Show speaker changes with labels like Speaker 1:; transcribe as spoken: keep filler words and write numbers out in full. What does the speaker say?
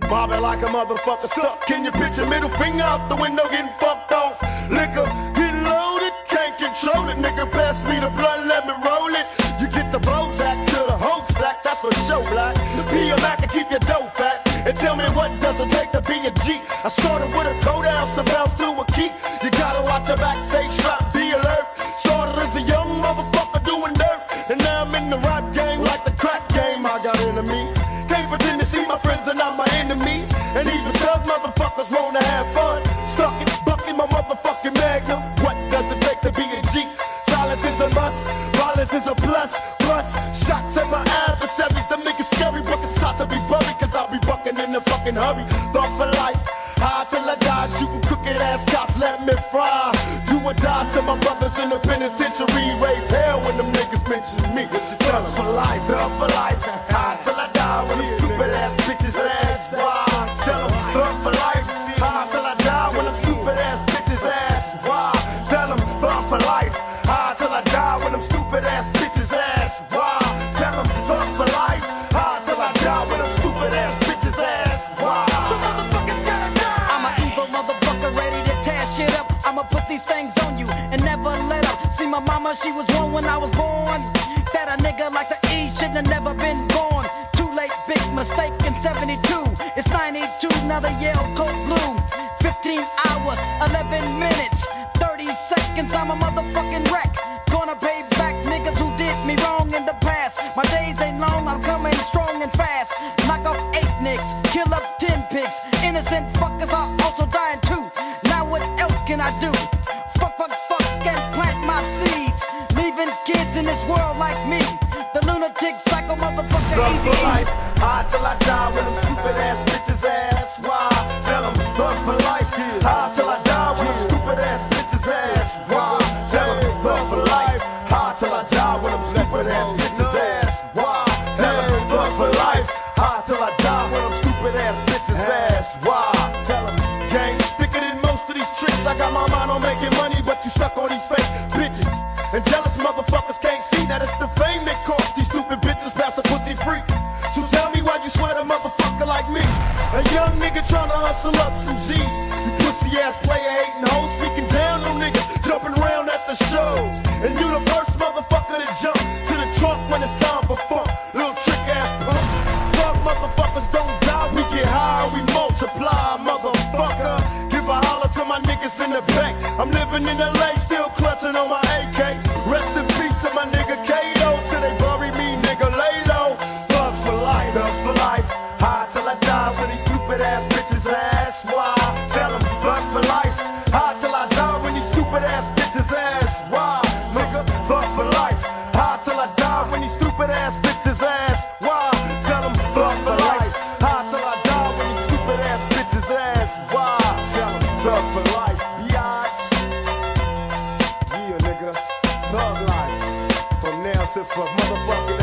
Speaker 1: Bobbing like a motherfucker stuck in your picture, middle finger out the window getting fucked off. Liquor, get loaded, can't control it. Nigga, pass me the blunt, let me roll it. You get the Bozak to the whole stack, that's for sure, black. Be a Mac and keep your dough fat. And tell me what does it take to be a G. I started with a code ounce and bounced to a key. You gotta watch your backstage strap, be alert. Started as a young motherfucker doing dirt, and now I'm in the rap game like the crack game. I got enemies, can't pretend to see my friends are not my enemies. And even thug motherfuckers wanna have fun. Stuck in, bucking my motherfucking magnum. What does it take to be a G? Silence is a must, violence is a plus. Plus, shots at my adversaries, them niggas scary, but it's hot to be buried, cause I'll be bucking in a fucking hurry. Thought for life, high till I die, shooting crooked ass cops, let me fry. Do or die to my brothers in the penitentiary, raise hell when them niggas mention me. What you tell them? For life, thug for life, high till I die, when them stupid ass bitches ask why. Tell them, thug for life, high till I die, when them stupid ass bitches ask why. Tell them, thug for life, high till I die, when them stupid ass bitches ask why. Tell them, thug for life, high till I die, when them stupid ass bitches ask why. So motherfuckers gotta die.
Speaker 2: I'm an evil motherfucker ready to tear shit up. I'ma put these things on you and never let up. See my mama, she was wrong when I was born. That a nigga like the E shouldn't have never been born. Too late, big mistake in seventy-two. It's ninety-two, now the Yale coat blue. fifteen hours, eleven minutes, thirty seconds, I'm a motherfucking wreck. Gonna pay back niggas who did me wrong in the past. My days ain't long, I'm coming strong and fast. Knock off eight nicks, kill up ten pigs. Innocent fuckers are also dying too. Now what else can I do? Fuck, fuck, fuck, and plant my seeds. Leaving kids in this world like me. The lunatic psycho motherfucker.
Speaker 1: Thug for life, high till I die, when them stupid ass bitches ask why. Tell them, thug for life, high till I die, when them stupid ass bitches ask why. Tell them, thug for life, high till I die, when them stupid ass bitches ask why. Tell them, thug for life, high till I die, when them stupid ass bitches ask why. Tell them, gang, thicker than most of these tricks. I got my mind on making money, but you stuck on these fake bitches. And jealous motherfuckers can't see that it's the fame that cost these stupid bitches past the pussy freak. So tell me why you sweat a motherfucker like me, a young nigga tryna hustle up some G's. You pussy ass player hating hoes, speaking down on niggas, jumping around at the shows. And you the first motherfucker to jump to the trunk when it's time for funk. Little trick ass punk. Fuck motherfuckers don't die, we get high, we multiply, motherfucker. Give a holler to my niggas in the back. I'm living in L A, still clutching on my A K. Rest in peace to my nigga Kato, till they bury me, nigga, lay low. Thugs for life, thugs for life, high till I die, when these stupid ass bitches ask why. Tell them, thugs for life, high till I die, when these stupid ass bitches ask why. Nigga, thugs for life, high till I die, when these stupid ass bitches ask why. Tell them, thugs for life, high till I die, when these stupid ass bitches ask why. Tell them, thugs for life, biatch. Yeah, nigga, thug life, from now to for motherfucking